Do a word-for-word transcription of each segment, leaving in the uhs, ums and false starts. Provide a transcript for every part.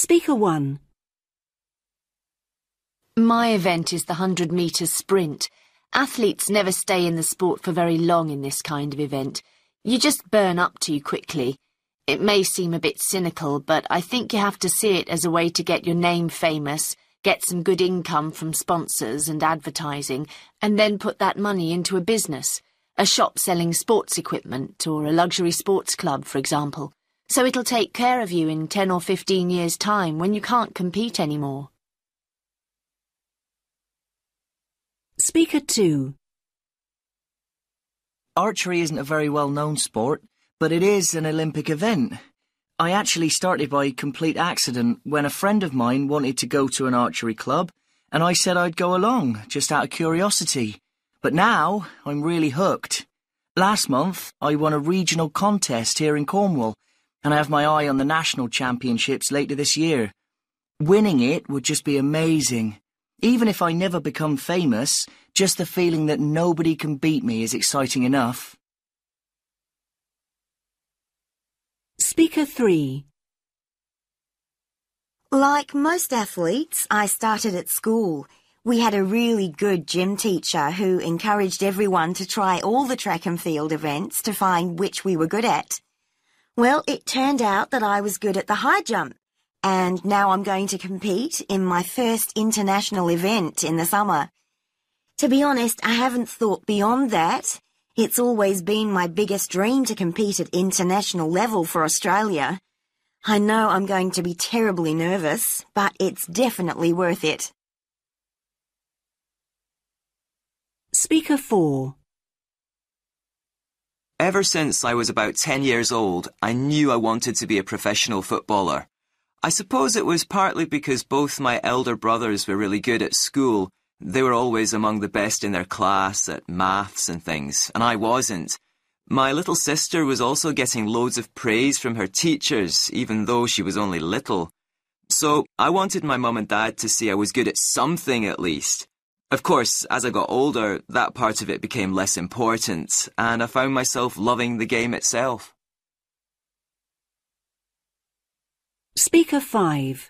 Speaker one. My event is the one hundred metres sprint. Athletes never stay in the sport for very long in this kind of event. You just burn up too quickly. It may seem a bit cynical, but I think you have to see it as a way to get your name famous, get some good income from sponsors and advertising, and then put that money into a business, a shop selling sports equipment or a luxury sports club, for example. So it'll take care of you in ten or fifteen years' time when you can't compete anymore. Speaker two. Archery isn't a very well-known sport, but it is an Olympic event. I actually started by complete accident when a friend of mine wanted to go to an archery club, and I said I'd go along, just out of curiosity. But now, I'm really hooked. Last month, I won a regional contest here in Cornwall, and I have my eye on the national championships later this year. Winning it would just be amazing. Even if I never become famous, just the feeling that nobody can beat me is exciting enough. Speaker three. Like most athletes, I started at school. We had a really good gym teacher who encouraged everyone to try all the track and field events to find which we were good at. Well, it turned out that I was good at the high jump, and now I'm going to compete in my first international event in the summer. To be honest, I haven't thought beyond that. It's always been my biggest dream to compete at international level for Australia. I know I'm going to be terribly nervous, but it's definitely worth it. Speaker four. Ever since I was about ten years old, I knew I wanted to be a professional footballer. I suppose it was partly because both my elder brothers were really good at school. They were always among the best in their class at maths and things, and I wasn't. My little sister was also getting loads of praise from her teachers, even though she was only little. So I wanted my mum and dad to see I was good at something at least. Of course, as I got older, that part of it became less important, and I found myself loving the game itself. Speaker five.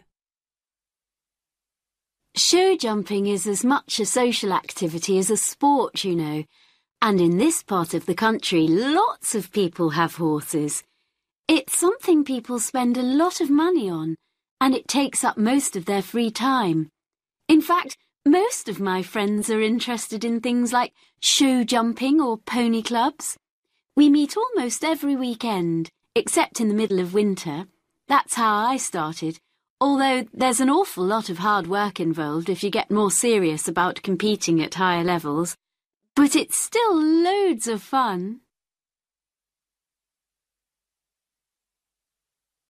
Show jumping is as much a social activity as a sport, you know. And in this part of the country, lots of people have horses. It's something people spend a lot of money on, and it takes up most of their free time. In fact, most of my friends are interested in things like show jumping or pony clubs. We meet almost every weekend, except in the middle of winter. That's how I started, although there's an awful lot of hard work involved if you get more serious about competing at higher levels. But it's still loads of fun.